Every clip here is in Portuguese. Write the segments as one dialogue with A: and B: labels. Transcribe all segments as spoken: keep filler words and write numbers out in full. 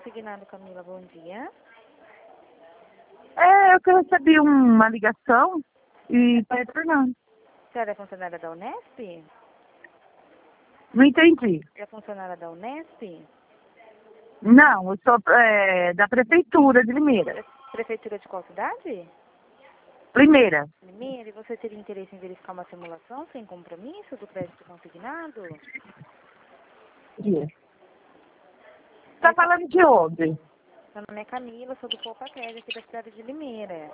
A: consignado, Camila, bom dia.
B: É, eu que recebi uma ligação e tá retornando.
A: A senhora é funcionária da Unesp?
B: Não entendi.
A: É funcionária da Unesp?
B: Não, eu sou é, da Prefeitura de Limeira.
A: Prefeitura de qual cidade?
B: Limeira.
A: Limeira, e você teria interesse em verificar uma simulação sem compromisso do crédito consignado?
B: Você tá falando de onde?
A: Meu nome é Camila, sou do Poupa Crédito aqui da cidade de Limeira.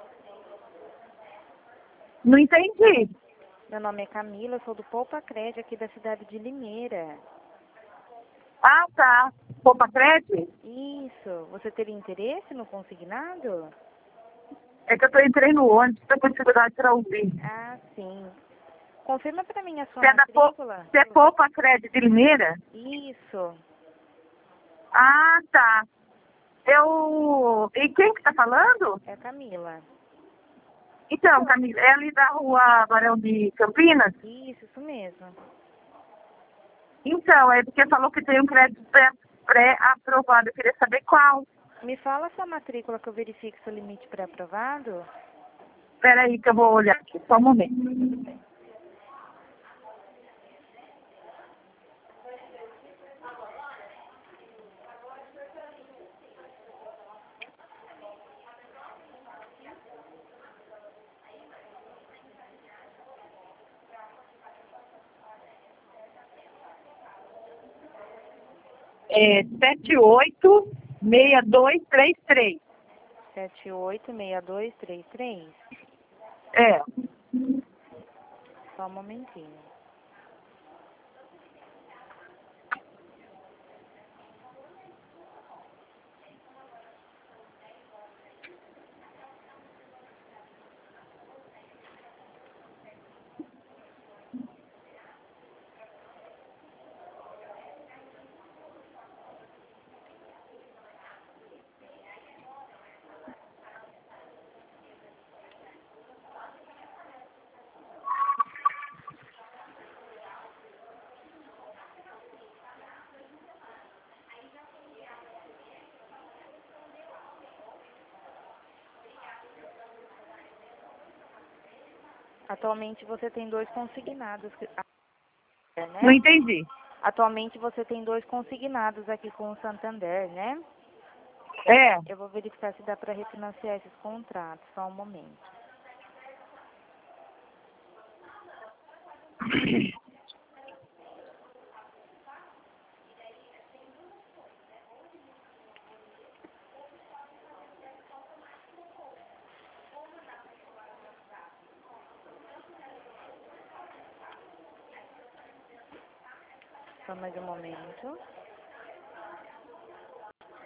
B: Não entendi.
A: Meu nome é Camila, sou do Poupa Crédito aqui da cidade de Limeira.
B: Ah, tá. Poupa Crédito?
A: Isso. Você teria interesse no consignado?
B: É que eu tô entrei no ônibus, tô com dificuldade para ouvir.
A: Ah, sim. Confirma para mim a sua
B: Você é, da Po-
A: matrícula.
B: você é Poupa Crédito de Limeira?
A: Isso.
B: Ah, tá. Eu... E quem que tá falando?
A: É a Camila.
B: Então, Camila, é ali da rua Barão de Campinas?
A: Isso, isso mesmo.
B: Então, é porque falou que tem um crédito pré- pré-aprovado. Eu queria saber qual.
A: Me fala a sua matrícula que eu verifique seu limite pré-aprovado.
B: Espera aí que eu vou olhar aqui, só um momento.
A: Tudo bem.
B: É sete oito seis dois três três.
A: sete oito seis dois três três.
B: É.
A: Só um momentinho. Atualmente você tem dois consignados, que- ah,
B: Não
A: né?
B: entendi.
A: Atualmente você tem dois consignados aqui com o Santander, né?
B: É.
A: Eu vou verificar se dá para refinanciar esses contratos. Só um momento. Só mais um momento.